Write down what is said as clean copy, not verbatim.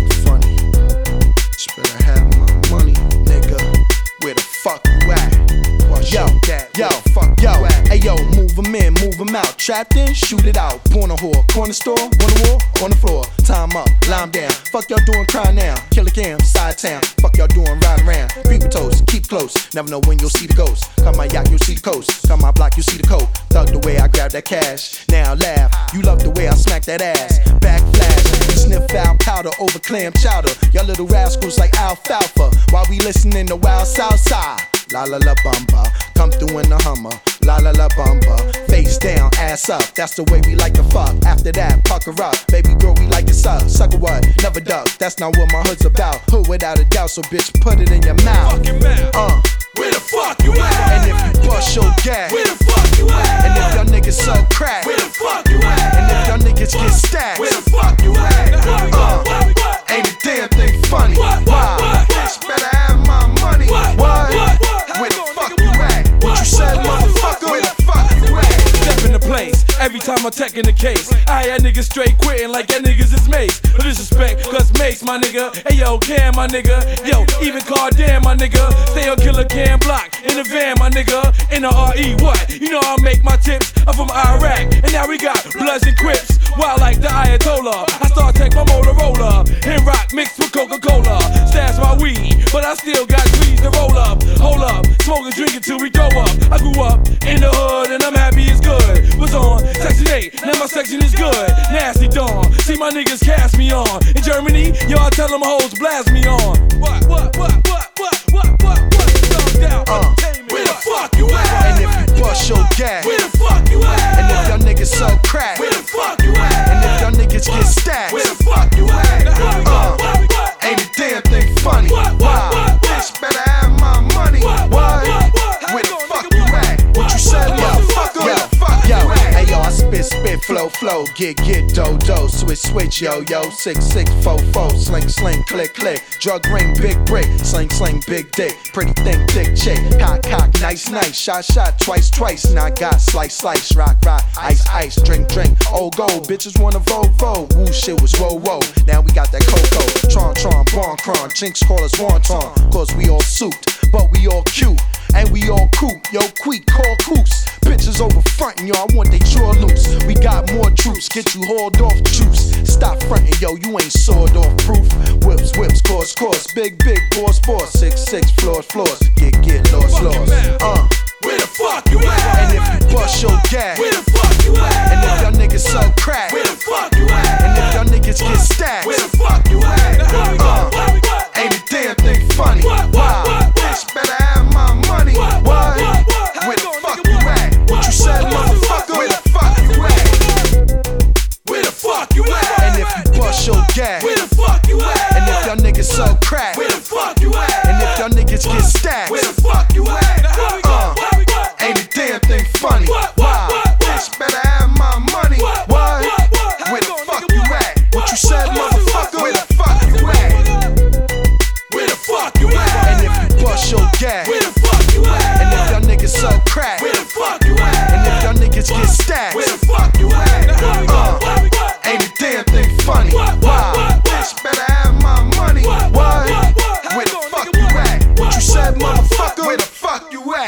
act funny. Just better have my money, nigga. Where the fuck you at? Yo, ayo, move 'em in, move 'em out. Trapped in, shoot it out. Porn a whore, corner store, on the wall, on the floor. Time up, line down. Fuck y'all doing, cry now. Killer cam, side town. Fuck y'all doing, riding around. People toast, keep close. Never know when you'll see the ghost. Come my yacht, you'll see the coast. Come my block, you'll see the coke. Thug the way I grab that cash. Now laugh, you love the way I smack that ass. Backflash, you sniff out powder over clam chowder. Y'all little rascals like alfalfa. While we listening to Wild Southside. La la la bumba, come through in the Hummer. La la la bumba, face down, ass up. That's the way we like to fuck. After that, pucker up, baby girl, we like to suck. Sucker what? Never duck. That's not what my hood's about. Hood without a doubt, so bitch, put it in your mouth. Where the fuck you at? And if you bust your gas, where the fuck you at? And if y'all niggas sell crack, where the fuck you at? And if y'all niggas get stacked, where the fuck you at? Ain't a damn thing funny. Why? Bitch, better have my money. What? Where the fuck you at? What you said, motherfucker? Where the fuck you at? Step in the place, every time I take in the case. I had niggas straight quitting like that niggas is mace. No disrespect, cause mace, my nigga. Hey yo, Cam, my nigga. Yo, even Cardan, my nigga. Stay on Killer Cam block, in the van, my nigga. In the RE, what? You know I make my tips. I'm from Iraq, and now we got Bloods and Crips. Wild like the Ayatollah. I start take my Motorola. Hit rock mixed with Coca-Cola. Stash my weed, but I still got trees to roll up. Hold up, smoke and drink it till we go up. I grew up in the hood, and I'm happy it's good. Was on Section 8, now my section is good. Nasty Dawn, see my niggas cast me on. In Germany, y'all tell them hoes blast me on. What? Where the fuck you at? And if you bust your gas, where the fuck you at? And if y'all niggas sell crack, where the fuck you at? And if y'all niggas get stacked, where the fuck you at? Ain't a damn thing funny. Why? Bitch, better have my money. What? Where the fuck you at? What you said, motherfucker? Where the fuck you at? Hey yo, I spit, flow, get, do, switch, yo, 6644, sling, click, drug ring, big brick, sling, big dick, pretty thing, thick chick, cock, nice, shot, twice, now I got slice, rock, ice, drink, old gold, bitches wanna vote, woo shit was whoa, now we got that cocoa, tron, bon, jinx call us wonton, cause we all souped, but we all cute, and we all coop, yo, queek, call coops. Bitches over frontin', yo, I want they jaw loose. We got more troops, get you hauled off juice. Stop frontin', yo, you ain't sawed off proof. Whips, course, big, boss, 6, floors, get, lost. Where the fuck you at? And if you bust your gas, where the fuck you at? And if y'all niggas sell crack, where the fuck you at? And if y'all niggas get stacked,